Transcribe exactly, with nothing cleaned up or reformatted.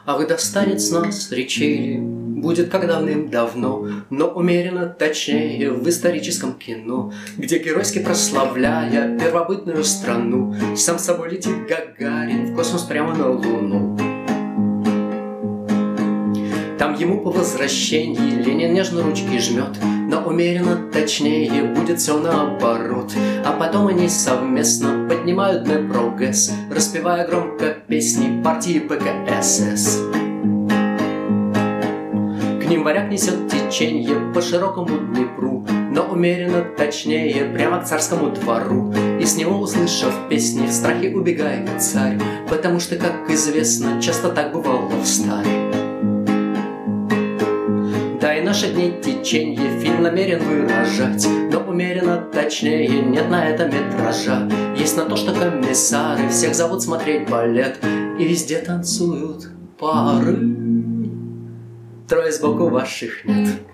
Ах, достанет с нас речей будет как давным-давно, но умеренно точнее в историческом кино, где геройски прославляя первобытную страну, сам собой летит Гагарин в космос прямо на Луну. Там ему по возвращении Ленин нежно ручки жмет, но умеренно точнее будет все наоборот. А потом они совместно поднимают Днепрогэс, распевая громко песни партии ПКСС. К ним варяг несет теченье по широкому Днепру, но умеренно точнее прямо к царскому двору. И с него, услышав песни, в страхе убегает царь, потому что, как известно, часто так бывало в старе. Да и наши дни теченье фильм намерен выражать, но умеренно точнее нет на это метража. Есть на то, что комиссары всех зовут смотреть балет, и везде танцуют пары. Трое сбоку ваших нет.